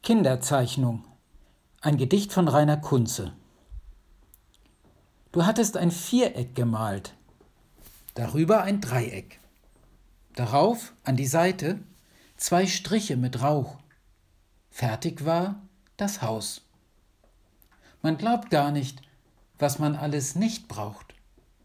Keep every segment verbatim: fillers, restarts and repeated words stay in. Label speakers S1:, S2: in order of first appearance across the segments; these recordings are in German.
S1: Kinderzeichnung. Ein Gedicht von Rainer Kunze. Du hattest ein Viereck gemalt, darüber ein Dreieck. Darauf, an die Seite, zwei Striche mit Rauch. Fertig war das Haus. Man glaubt gar nicht, was man alles nicht braucht.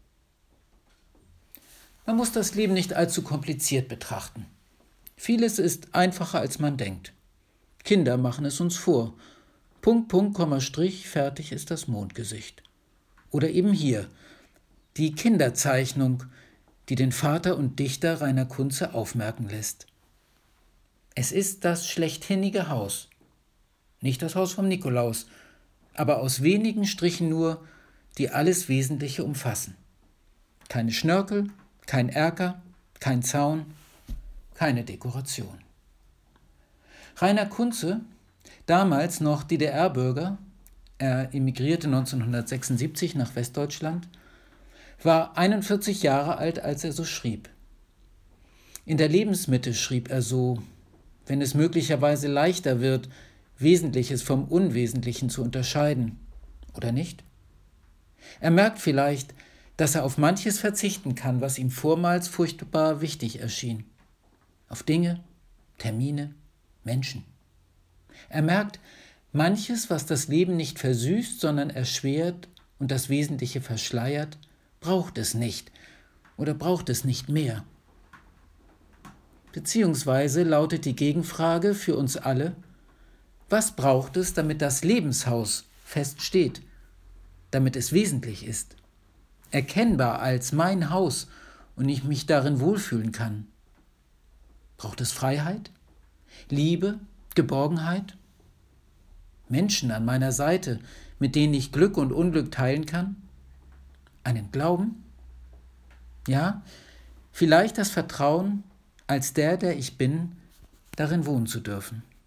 S1: Man muss das Leben nicht allzu kompliziert betrachten. Vieles ist einfacher, als man denkt. Kinder machen es uns vor. Punkt, Punkt, Komma, Strich, fertig ist das Mondgesicht. Oder eben hier, die Kinderzeichnung, die den Vater und Dichter Rainer Kunze aufmerken lässt. Es ist das schlechthinnige Haus. Nicht das Haus vom Nikolaus, aber aus wenigen Strichen nur, die alles Wesentliche umfassen. Keine Schnörkel, kein Erker, kein Zaun, keine Dekoration. Rainer Kunze, damals noch D D R-Bürger, er emigrierte neunzehnhundertsechsundsiebzig nach Westdeutschland, war einundvierzig Jahre alt, als er so schrieb. In der Lebensmitte schrieb er so, wenn es möglicherweise leichter wird, Wesentliches vom Unwesentlichen zu unterscheiden, oder nicht? Er merkt vielleicht, dass er auf manches verzichten kann, was ihm vormals furchtbar wichtig erschien. Auf Dinge, Termine, Menschen. Er merkt, manches, was das Leben nicht versüßt, sondern erschwert und das Wesentliche verschleiert, braucht es nicht oder braucht es nicht mehr. Beziehungsweise lautet die Gegenfrage für uns alle, was braucht es, damit das Lebenshaus fest steht, damit es wesentlich ist, erkennbar als mein Haus und ich mich darin wohlfühlen kann? Braucht es Freiheit, Liebe, Geborgenheit? Menschen an meiner Seite, mit denen ich Glück und Unglück teilen kann? Einen Glauben? Ja, vielleicht das Vertrauen, als der, der ich bin, darin wohnen zu dürfen.